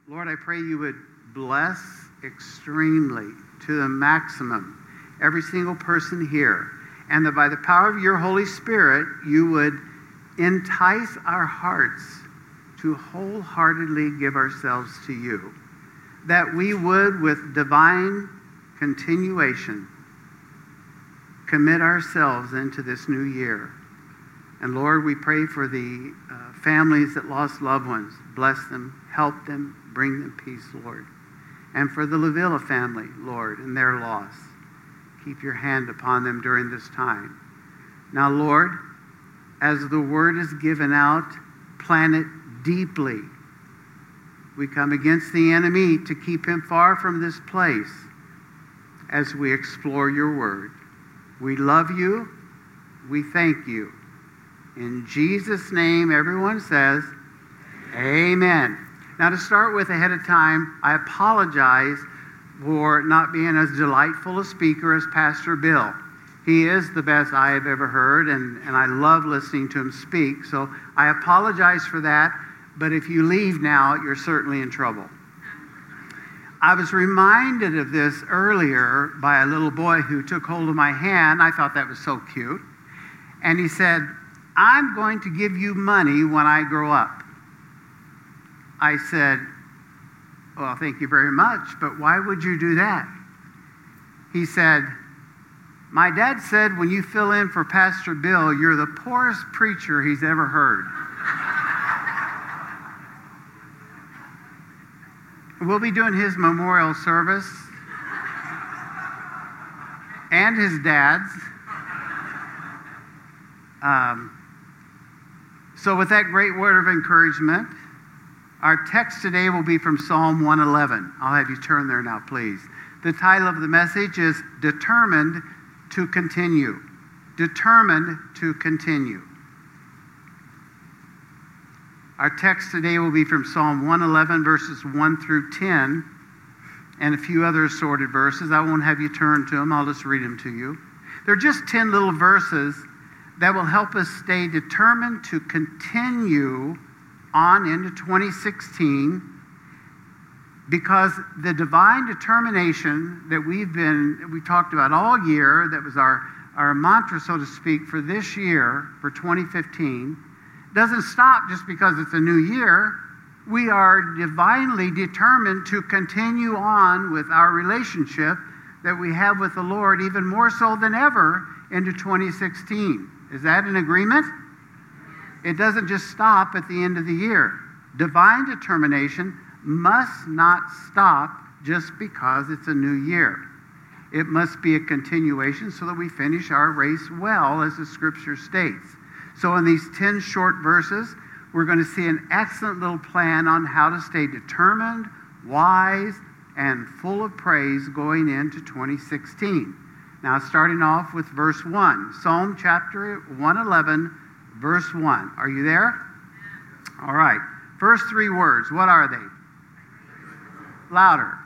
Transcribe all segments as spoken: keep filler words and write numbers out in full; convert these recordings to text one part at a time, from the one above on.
Lord, I pray you would bless extremely to the maximum every single person here, and that by the power of your Holy Spirit, you would entice our hearts to wholeheartedly give ourselves to you, that we would, with divine continuation, commit ourselves into this new year. And Lord, we pray for the uh, families that lost loved ones. Bless them, help them, bring them peace, Lord. And for the Lavilla family, Lord, and their loss, keep your hand upon them during this time. Now, Lord, as the word is given out, plant it deeply. We come against the enemy to keep him far from this place as we explore your word. We love you. We thank you. In Jesus' name, everyone says, amen. Now, to start with ahead of time, I apologize for not being as delightful a speaker as Pastor Bill. He is the best I have ever heard, and, and I love listening to him speak. So I apologize for that, but if you leave now, you're certainly in trouble. I was reminded of this earlier by a little boy who took hold of my hand. I thought that was so cute. And he said, I'm going to give you money when I grow up. I said, well, thank you very much, but why would you do that? He said, my dad said when you fill in for Pastor Bill, you're the poorest preacher he's ever heard. We'll be doing his memorial service and his dad's. Um, so with that great word of encouragement, our text today will be from Psalm one eleven. I'll have you turn there now, please. The title of the message is Determined to Continue. Determined to Continue. Our text today will be from Psalm one eleven, verses one through ten, and a few other assorted verses. I won't have you turn to them. I'll just read them to you. They're just ten little verses that will help us stay determined to continue on into twenty sixteen, because the divine determination that we've been, we talked about all year, that was our, our mantra, so to speak, for this year, for twenty fifteen, doesn't stop just because it's a new year. We are divinely determined to continue on with our relationship that we have with the Lord, even more so than ever, into twenty sixteen. Is that an agreement? It doesn't just stop at the end of the year. Divine determination must not stop just because it's a new year. It must be a continuation so that we finish our race well, as the scripture states. So in these ten short verses, we're going to see an excellent little plan on how to stay determined, wise, and full of praise going into twenty sixteen. Now, starting off with verse one, Psalm chapter one eleven, verse one. Are you there? All right. First three words, what are they? Louder.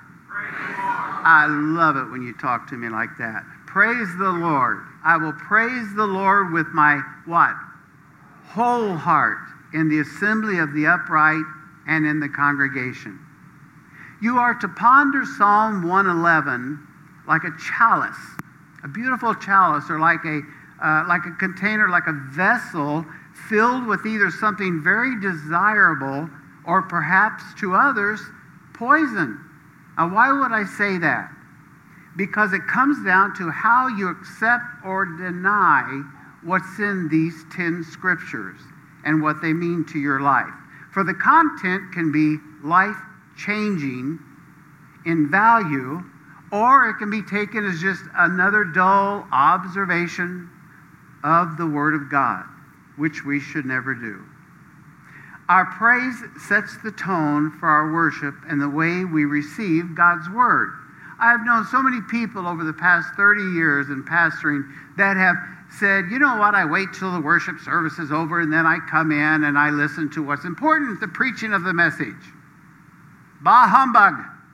I love it when you talk to me like that. Praise the Lord. I will praise the Lord with my what? Whole heart in the assembly of the upright and in the congregation. You are to ponder Psalm one eleven like a chalice, a beautiful chalice, or like a uh, like a container, like a vessel filled with either something very desirable or perhaps to others poison. Now, why would I say that? Because it comes down to how you accept or deny what's in these ten scriptures and what they mean to your life. For the content can be life-changing in value, or it can be taken as just another dull observation of the Word of God, which we should never do. Our praise sets the tone for our worship and the way we receive God's Word. I have known so many people over the past thirty years in pastoring that have said, you know what, I wait till the worship service is over and then I come in and I listen to what's important, the preaching of the message. Bah humbug.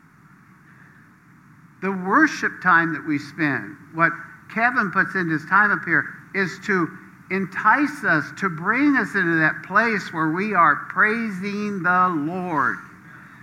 The worship time that we spend, what Kevin puts in his time up here, is to entice us, to bring us into that place where we are praising the Lord,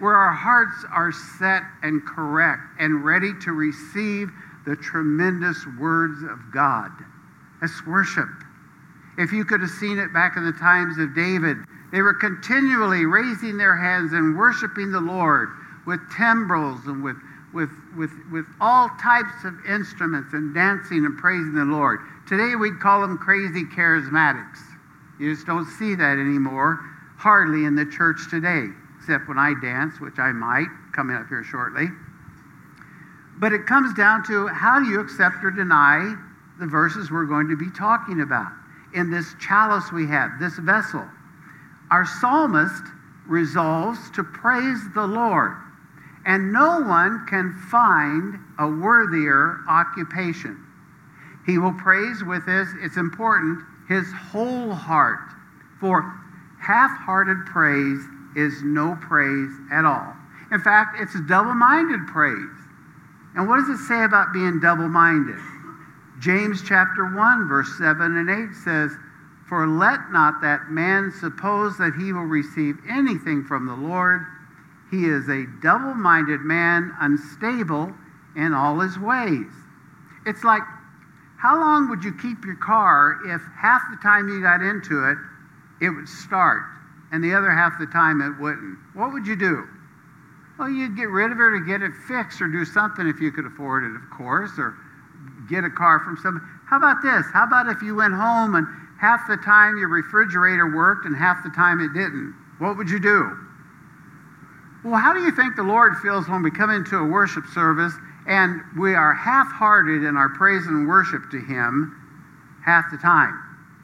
where our hearts are set and correct and ready to receive the tremendous words of God. That's worship. If you could have seen it back in the times of David, they were continually raising their hands and worshiping the Lord with timbrels and with, with, with, with all types of instruments and dancing and praising the Lord. Today we'd call them crazy charismatics. You just don't see that anymore, hardly in the church today, except when I dance, which I might, coming up here shortly. But it comes down to, how do you accept or deny the verses we're going to be talking about in this chalice we have, this vessel? Our psalmist resolves to praise the Lord, and no one can find a worthier occupation. He will praise with his, it's important, his whole heart. For half-hearted praise is no praise at all. In fact, it's double-minded praise. And what does it say about being double-minded? James chapter one, verse seven and eight says, "For let not that man suppose that he will receive anything from the Lord. He is a double-minded man, unstable in all his ways." It's like, how long would you keep your car if half the time you got into it, it would start, and the other half the time it wouldn't? What would you do? Well, you'd get rid of it or get it fixed or do something if you could afford it, of course, or get a car from somebody. How about this? How about if you went home and half the time your refrigerator worked and half the time it didn't? What would you do? Well, how do you think the Lord feels when we come into a worship service and we are half-hearted in our praise and worship to Him half the time?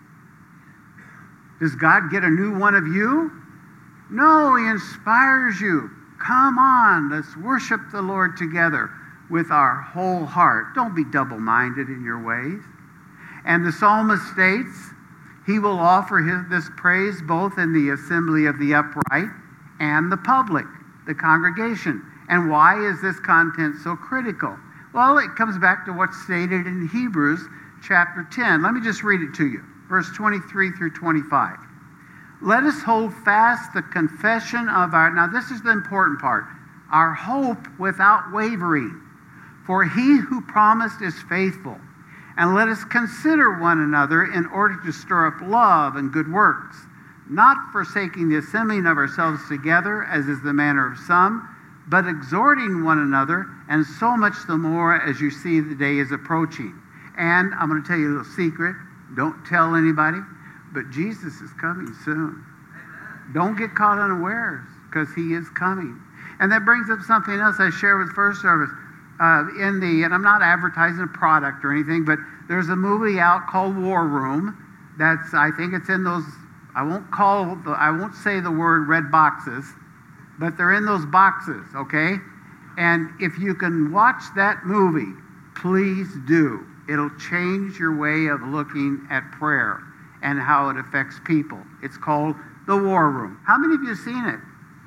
Does God get a new one of you? No, He inspires you. Come on, let's worship the Lord together with our whole heart. Don't be double-minded in your ways. And the psalmist states, he will offer his, this praise both in the assembly of the upright and the public, the congregation. And why is this content so critical? Well, it comes back to what's stated in Hebrews chapter ten. Let me just read it to you. Verse twenty-three through twenty-five. Let us hold fast the confession of our, now this is the important part, our hope without wavering. For he who promised is faithful. And let us consider one another in order to stir up love and good works, not forsaking the assembling of ourselves together, as is the manner of some, but exhorting one another, and so much the more as you see the day is approaching. And I'm going to tell you a little secret. Don't tell anybody, but Jesus is coming soon. Don't get caught unawares, because He is coming. And that brings up something else I shared with First Service. Uh, in the, and I'm not advertising a product or anything, but there's a movie out called War Room. That's, I think it's in those, I won't call, the, I won't say the word red boxes, but they're in those boxes, okay? And if you can watch that movie, please do. It'll change your way of looking at prayer and how it affects people. It's called The War Room. How many of you have seen it?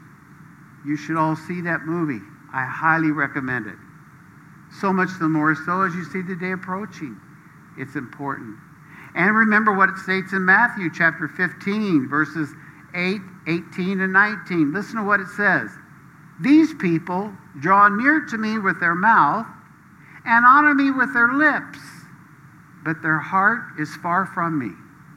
You should all see that movie. I highly recommend it. So much the more so as you see the day approaching. It's important. And remember what it states in Matthew chapter fifteen, verses eight, eighteen, and nineteen. Listen to what it says. These people draw near to me with their mouth and honor me with their lips, but their heart is far from me.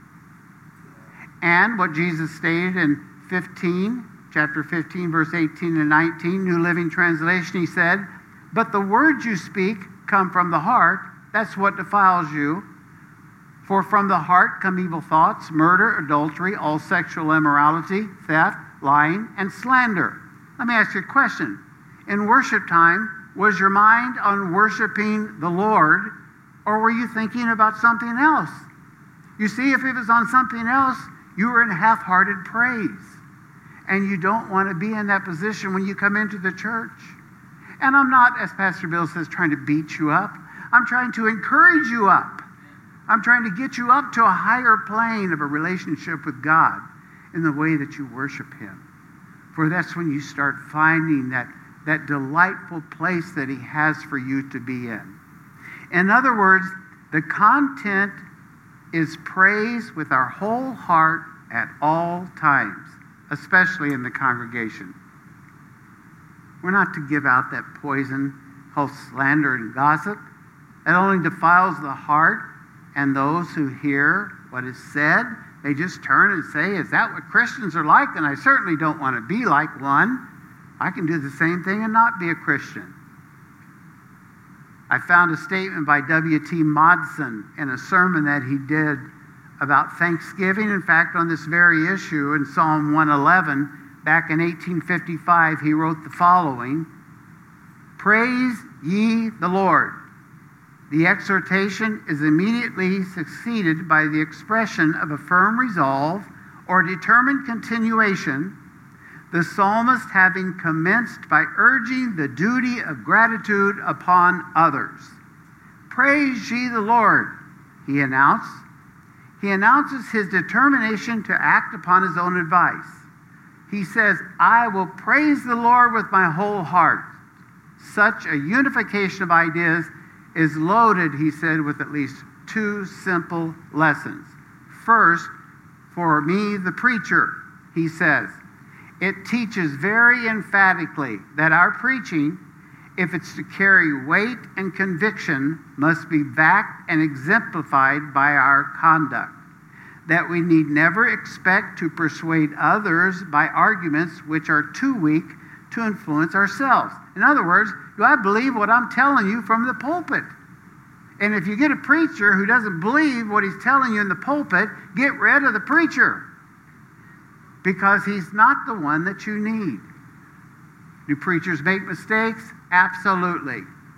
And what Jesus stated in fifteen, chapter fifteen, verse eighteen and nineteen, New Living Translation, He said, but the words you speak come from the heart. That's what defiles you. For from the heart come evil thoughts, murder, adultery, all sexual immorality, theft, lying, and slander. Let me ask you a question. In worship time, was your mind on worshiping the Lord, or were you thinking about something else? You see, if it was on something else, you were in half-hearted praise. And you don't want to be in that position when you come into the church. And I'm not, as Pastor Bill says, trying to beat you up. I'm trying to encourage you up. I'm trying to get you up to a higher plane of a relationship with God in the way that you worship Him. For that's when you start finding that, that delightful place that He has for you to be in. In other words, the content is praise with our whole heart at all times, especially in the congregation. We're not to give out that poison called slander and gossip. It only defiles the heart, and those who hear what is said, they just turn and say, is that what Christians are like? And I certainly don't want to be like one. I can do the same thing and not be a Christian. I found a statement by W T Modson in a sermon that he did about Thanksgiving. In fact, on this very issue in Psalm one eleven, back in eighteen fifty-five, he wrote the following: "Praise ye the Lord." The exhortation is immediately succeeded by the expression of a firm resolve or determined continuation, the psalmist having commenced by urging the duty of gratitude upon others. "Praise ye the Lord," he announced. He announces his determination to act upon his own advice. He says, "I will praise the Lord with my whole heart." Such a unification of ideas is loaded, he said, with at least two simple lessons. First, for me, the preacher, he says, it teaches very emphatically that our preaching, if it's to carry weight and conviction, must be backed and exemplified by our conduct. That we need never expect to persuade others by arguments which are too weak to influence ourselves. In other words, do I believe what I'm telling you from the pulpit? And if you get a preacher who doesn't believe what he's telling you in the pulpit, get rid of the preacher, because he's not the one that you need. Do preachers make mistakes? Absolutely.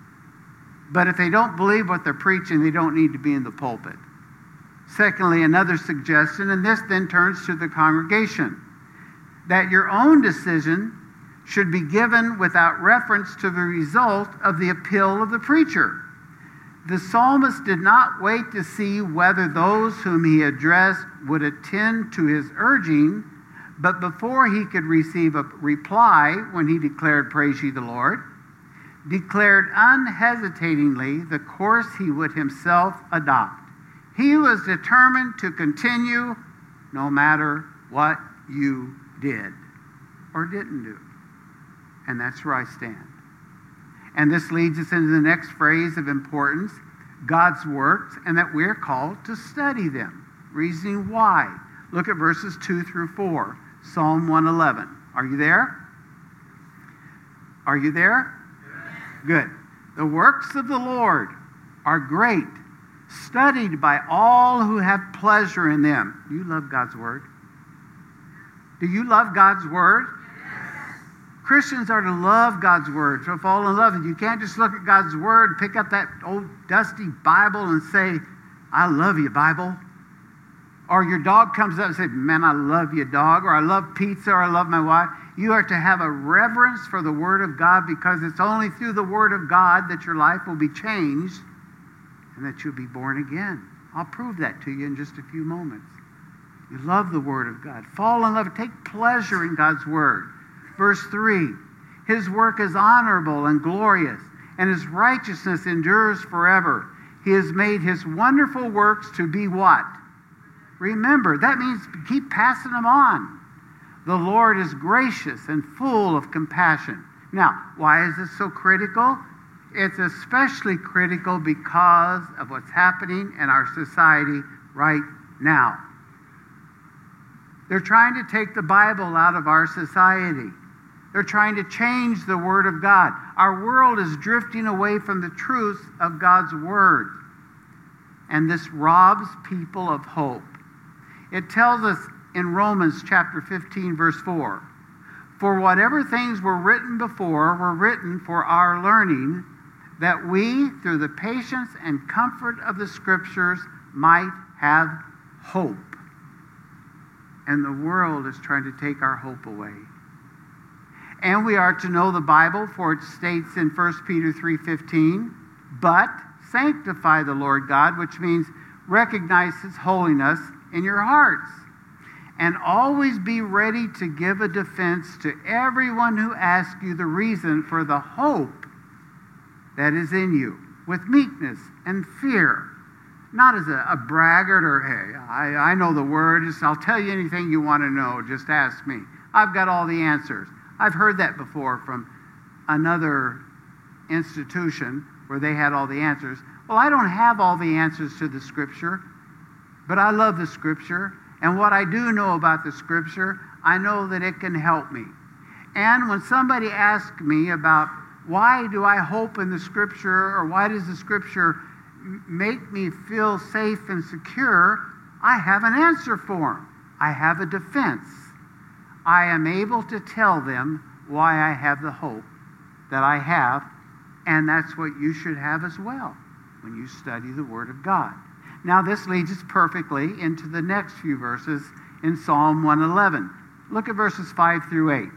But if they don't believe what they're preaching, they don't need to be in the pulpit. Secondly, another suggestion, and this then turns to the congregation, that your own decision should be given without reference to the result of the appeal of the preacher. The psalmist did not wait to see whether those whom he addressed would attend to his urging, but before he could receive a reply when he declared, "Praise ye the Lord," declared unhesitatingly the course he would himself adopt. He was determined to continue no matter what you did or didn't do. And that's where I stand. And this leads us into the next phrase of importance, God's works, and that we're called to study them. Reasoning why. Look at verses two through four, Psalm one eleven. Are you there? Are you there? Yes. Good. "The works of the Lord are great, studied by all who have pleasure in them." Do you love God's word? Do you love God's word? Christians are to love God's word, to fall in love with it. You can't just look at God's word, pick up that old dusty Bible and say, "I love you, Bible." Or your dog comes up and says, "Man, I love you, dog," or "I love pizza," or "I love my wife." You are to have a reverence for the word of God, because it's only through the word of God that your life will be changed and that you'll be born again. I'll prove that to you in just a few moments. You love the word of God. Fall in love. Take pleasure in God's word. Verse three, "His work is honorable and glorious, and his righteousness endures forever. He has made his wonderful works to be" what? Remember. That means keep passing them on. "The Lord is gracious and full of compassion." Now, why is this so critical? It's especially critical because of what's happening in our society right now. They're trying to take the Bible out of our society. They're trying to change the Word of God. Our world is drifting away from the truth of God's Word. And this robs people of hope. It tells us in Romans chapter fifteen, verse four, "For whatever things were written before were written for our learning, that we, through the patience and comfort of the Scriptures, might have hope." And the world is trying to take our hope away. And we are to know the Bible, for it states in First Peter three fifteen, "But sanctify the Lord God," which means recognize his holiness in your hearts, "and always be ready to give a defense to everyone who asks you the reason for the hope that is in you, with meekness and fear." Not as a, a braggart or, "Hey, I, I know the word. Just, I'll tell you anything you want to know. Just ask me. I've got all the answers." I've heard that before from another institution where they had all the answers. Well, I don't have all the answers to the Scripture, but I love the Scripture. And what I do know about the Scripture, I know that it can help me. And when somebody asks me about why do I hope in the Scripture, or why does the Scripture make me feel safe and secure, I have an answer for them. I have a defense. I am able to tell them why I have the hope that I have, and that's what you should have as well when you study the Word of God. Now, this leads us perfectly into the next few verses in Psalm one eleven. Look at verses five through eight.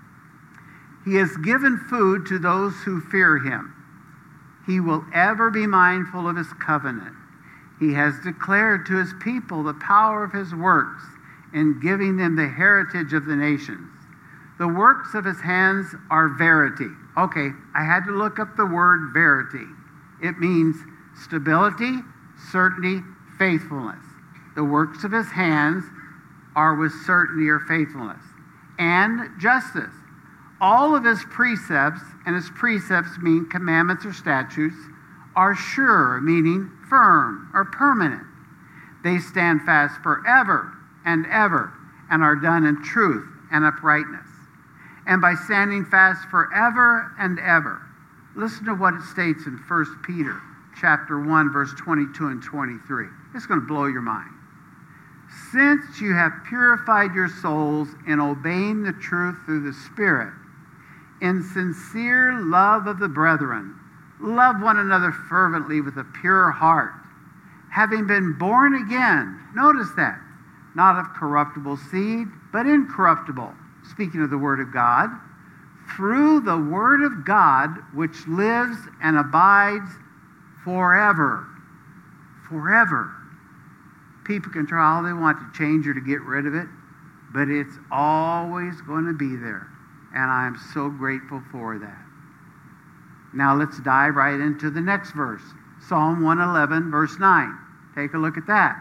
He has given food to those who fear him. He will ever be mindful of his covenant. He has declared to his people the power of his works in giving them the heritage of the nations. The works of his hands are verity. Okay, I had to look up the word verity. It means stability, certainty, faithfulness. The works of his hands are with certainty or faithfulness. And justice. All of his precepts, and his precepts mean commandments or statutes, are sure, meaning firm or permanent. They stand fast forever and ever, and are done in truth and uprightness. And by standing fast forever and ever, listen to what it states in First Peter chapter one, verse twenty-two and twenty-three. It's going to blow your mind. Since you have purified your souls in obeying the truth through the Spirit, in sincere love of the brethren, love one another fervently with a pure heart, having been born again, notice that, not of corruptible seed, but incorruptible, speaking of the Word of God, through the Word of God, which lives and abides forever. Forever. People can try all they want to change or to get rid of it, but it's always going to be there. And I am so grateful for that. Now let's dive right into the next verse. Psalm one eleven, verse nine. Take a look at that.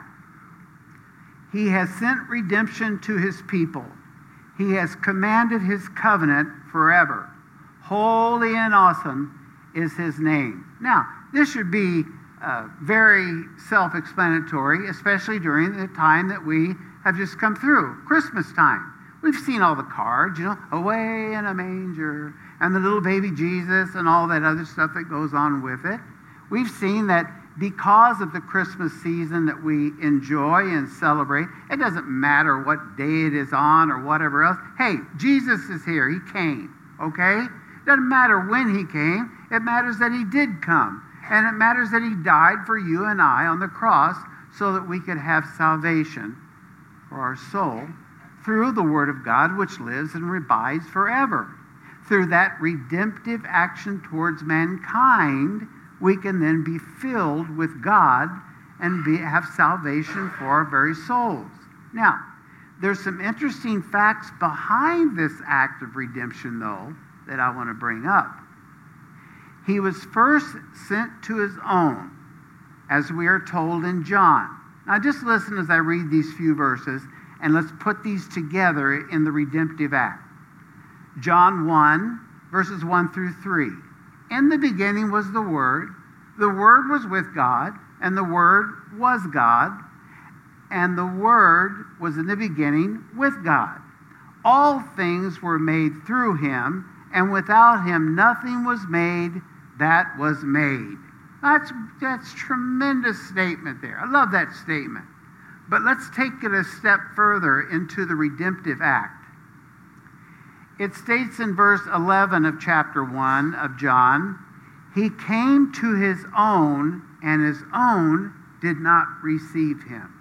He has sent redemption to his people. He has commanded his covenant forever. Holy and awesome is his name. Now, this should be uh, very self-explanatory, especially during the time that we have just come through, Christmas time. We've seen all the cards, you know, away in a manger, and the little baby Jesus, and all that other stuff that goes on with it. We've seen that because of the Christmas season that we enjoy and celebrate, it doesn't matter what day it is on or whatever else. Hey, Jesus is here. He came, okay? It doesn't matter when he came. It matters that he did come. And it matters that he died for you and I on the cross so that we could have salvation for our soul through the Word of God, which lives and abides forever. Through that redemptive action towards mankind, we can then be filled with God and be, have salvation for our very souls. Now, there's some interesting facts behind this act of redemption, though, that I want to bring up. He was first sent to his own, as we are told in John. Now, just listen as I read these few verses, and let's put these together in the redemptive act. John one, verses one through three. In the beginning was the Word. The Word was with God, and the Word was God, and the Word was in the beginning with God. All things were made through him, and without him nothing was made that was made. That's that's tremendous statement there. I love that statement. But let's take it a step further into the redemptive act. It states in verse eleven of chapter one of John, he came to his own, and his own did not receive him.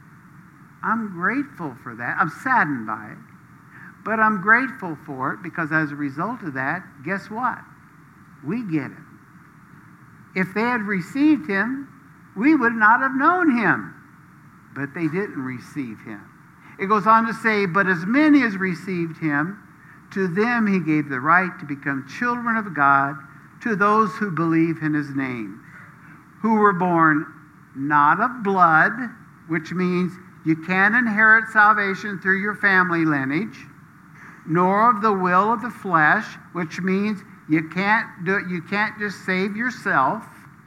I'm grateful for that. I'm saddened by it. But I'm grateful for it because as a result of that, guess what? We get it. If they had received him, we would not have known him. But they didn't receive him. It goes on to say, but as many as received him, to them he gave the right to become children of God, to those who believe in his name, who were born not of blood, which means you can't inherit salvation through your family lineage, nor of the will of the flesh, which means You can't do it. You can't just save yourself.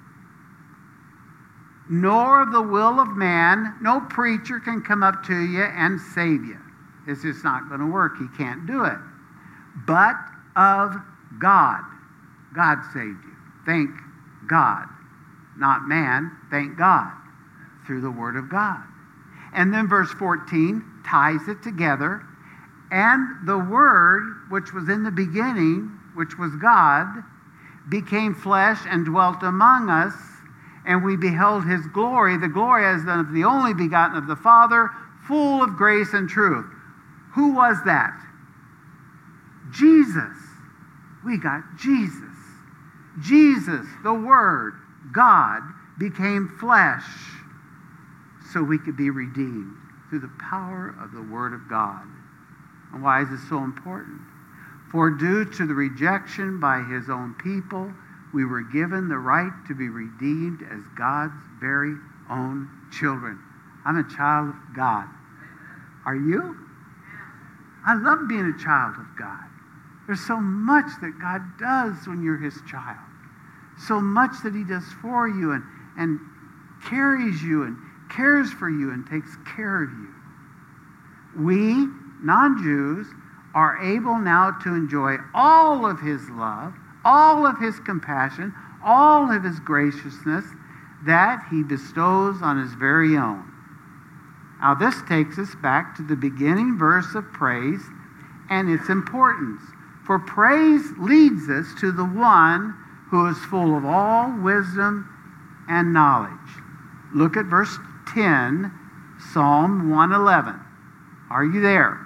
Nor of the will of man. No preacher can come up to you and save you. It's just not going to work. He can't do it. But of God. God saved you. Thank God. Not man. Thank God. Through the Word of God. And then verse fourteen ties it together. And the Word, which was in the beginning, which was God, became flesh and dwelt among us, and we beheld his glory, the glory as of the only begotten of the Father, full of grace and truth. Who was that? Jesus. We got Jesus. Jesus, the Word, God, became flesh so we could be redeemed through the power of the Word of God. And why is this so important? For due to the rejection by his own people, we were given the right to be redeemed as God's very own children. I'm a child of God. Are you? I love being a child of God. There's so much that God does when you're his child. So much that he does for you and, and carries you and cares for you and takes care of you. We, non-Jews, are able now to enjoy all of his love, all of his compassion, all of his graciousness that he bestows on his very own. Now this takes us back to the beginning verse of praise and its importance. For praise leads us to the one who is full of all wisdom and knowledge. Look at verse ten, Psalm one eleven. Are you there?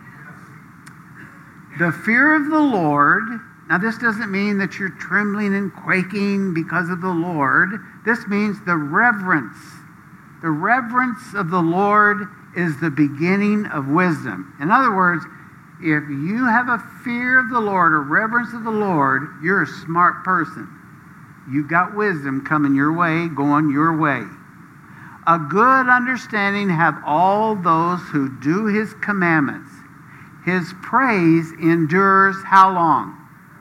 The fear of the Lord. Now this doesn't mean that you're trembling and quaking because of the Lord. This means the reverence. The reverence of the Lord is the beginning of wisdom. In other words, if you have a fear of the Lord, a reverence of the Lord, you're a smart person. You've got wisdom coming your way, going your way. A good understanding have all those who do his commandments. His praise endures how long?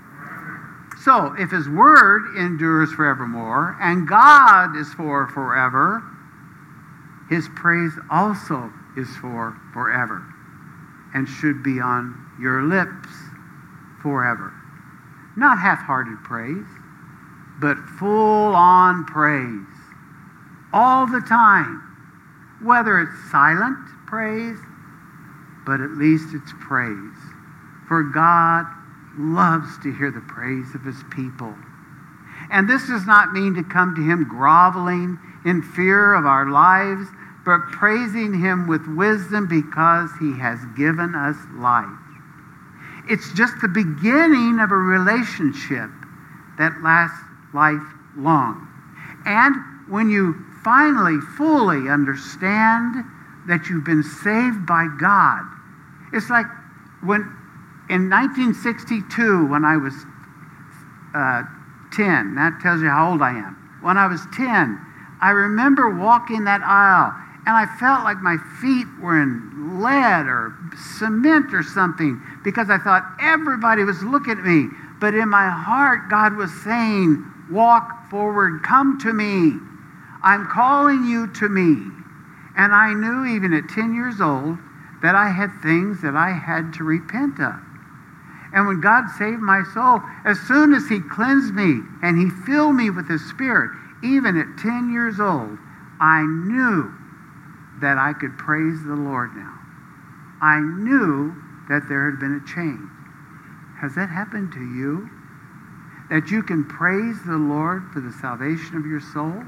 So, if his word endures forevermore, and God is for forever, his praise also is for forever, and should be on your lips forever. Not half-hearted praise, but full-on praise. All the time. Whether it's silent praise, but at least it's praise. For God loves to hear the praise of his people. And this does not mean to come to him groveling in fear of our lives, but praising him with wisdom because he has given us life. It's just the beginning of a relationship that lasts lifelong. And when you finally fully understand that you've been saved by God, it's like when in nineteen sixty-two, when I was uh, ten, that tells you how old I am. When I was ten, I remember walking that aisle, and I felt like my feet were in lead or cement or something, because I thought everybody was looking at me. But in my heart, God was saying, walk forward, come to me. I'm calling you to me. And I knew even at ten years old that I had things that I had to repent of. And when God saved my soul, as soon as he cleansed me and he filled me with his Spirit, even at ten years old, I knew that I could praise the Lord now. I knew that there had been a change. Has that happened to you? That you can praise the Lord for the salvation of your soul?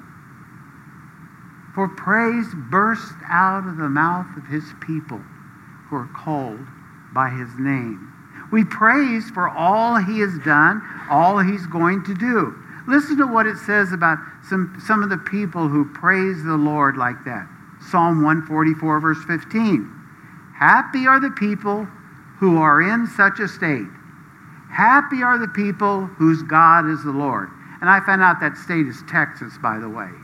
For praise bursts out of the mouth of his people who are called by his name. We praise for all he has done, all he's going to do. Listen to what it says about some, some of the people who praise the Lord like that. Psalm one forty-four, verse fifteen. Happy are the people who are in such a state. Happy are the people whose God is the Lord. And I found out that state is Texas, by the way.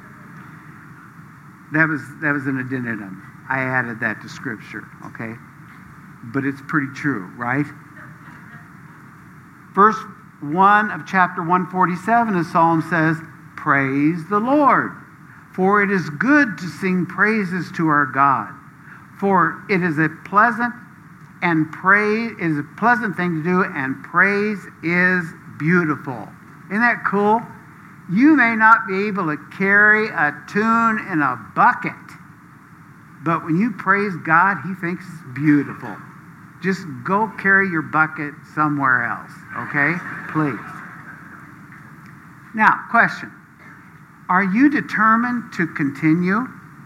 That was, that was an addendum. I added that to Scripture, okay? But it's pretty true, right? Verse one of chapter one forty-seven of Psalm says, praise the Lord, for it is good to sing praises to our God. For it is a pleasant and praise is a pleasant thing to do, and praise is beautiful. Isn't that cool? You may not be able to carry a tune in a bucket, but when you praise God, He thinks it's beautiful. Just go carry your bucket somewhere else, okay? Please. Now, question. Are you determined to continue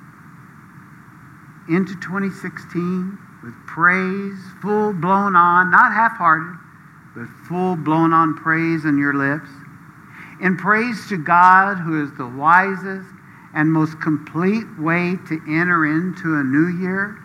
into twenty sixteen with praise, full blown on, not half-hearted, but full blown on praise on your lips? In praise to God, who is the wisest and most complete way to enter into a new year?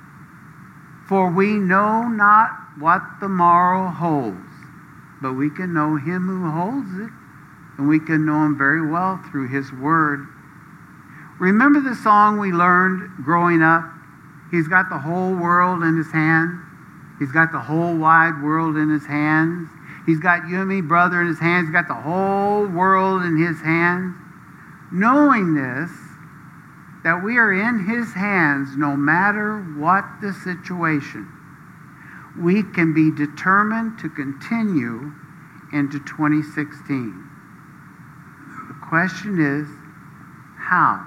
For we know not what the morrow holds, but we can know Him who holds it, and we can know Him very well through His Word. Remember the song we learned growing up? He's got the whole world in His hand. He's got the whole wide world in His hands. He's got you and me, brother, in His hands. He's got the whole world in His hands. Knowing this, that we are in His hands no matter what the situation, we can be determined to continue into twenty sixteen. The question is, how?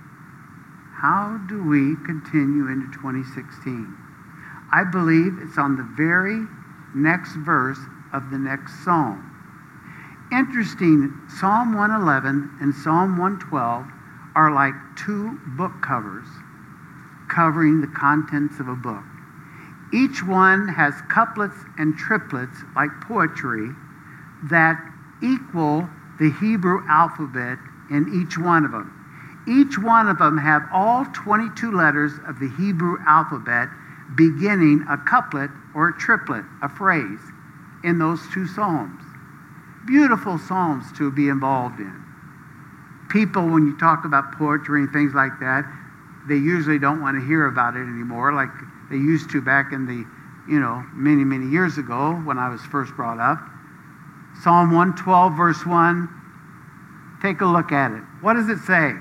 How do we continue into twenty sixteen? I believe it's on the very next verse of the next psalm. Interesting, Psalm one eleven and Psalm one twelve are like two book covers covering the contents of a book. Each one has couplets and triplets like poetry that equal the Hebrew alphabet in each one of them. Each one of them have all twenty-two letters of the Hebrew alphabet beginning a couplet or a triplet, a phrase, in those two psalms. Beautiful psalms to be involved in. People, when you talk about poetry and things like that, they usually don't want to hear about it anymore like they used to back in the, you know, many, many years ago when I was first brought up. Psalm one twelve, verse one, take a look at it. What does it say?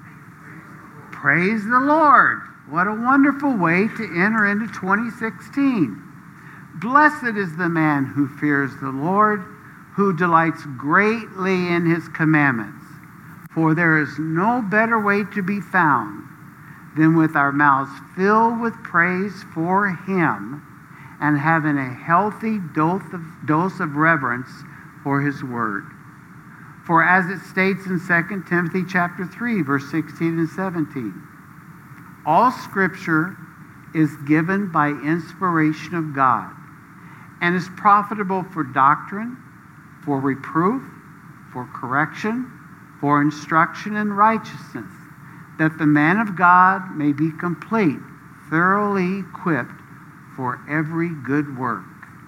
Praise the Lord. What a wonderful way to enter into twenty sixteen. Blessed is the man who fears the Lord, who delights greatly in His commandments. For there is no better way to be found than with our mouths filled with praise for Him and having a healthy dose of, dose of reverence for His word. For as it states in Second Timothy chapter three, verse sixteen and seventeen, all Scripture is given by inspiration of God and is profitable for doctrine, for reproof, for correction, for instruction in righteousness, that the man of God may be complete, thoroughly equipped for every good work.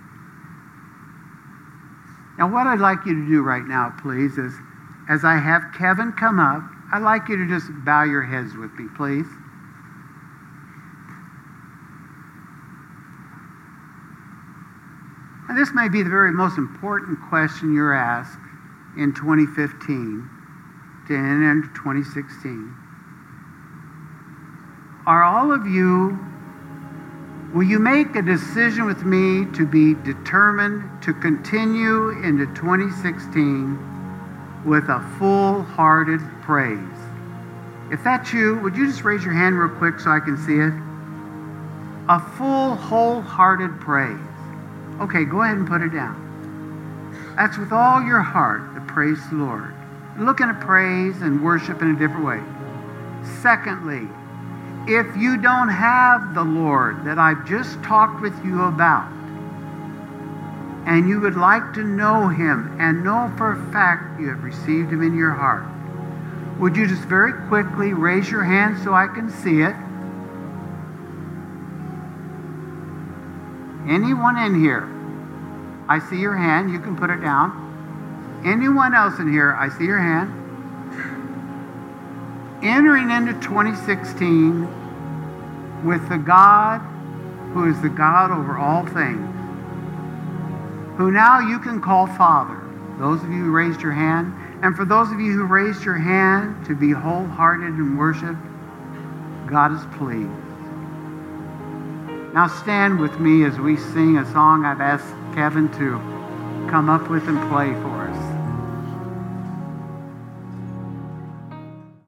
Now, what I'd like you to do right now, please, is as I have Kevin come up, I'd like you to just bow your heads with me, please. And this may be the very most important question you're asked in twenty fifteen to enter into twenty sixteen. Are all of you, will you make a decision with me to be determined to continue into twenty sixteen with a full-hearted praise? If that's you, would you just raise your hand real quick so I can see it? A full, wholehearted praise. Okay, go ahead and put it down. That's with all your heart to praise the Lord. Looking at praise and worship in a different way. Secondly, if you don't have the Lord that I've just talked with you about, and you would like to know Him and know for a fact you have received Him in your heart, would you just very quickly raise your hand so I can see it? Anyone in here? I see your hand. You can put it down. Anyone else in here? I see your hand. Entering into twenty sixteen with the God who is the God over all things. who now you can call Father. Those of you who raised your hand, and for those of you who raised your hand to be wholehearted in worship, God is pleased. Now stand with me as we sing a song I've asked Kevin to come up with and play for us.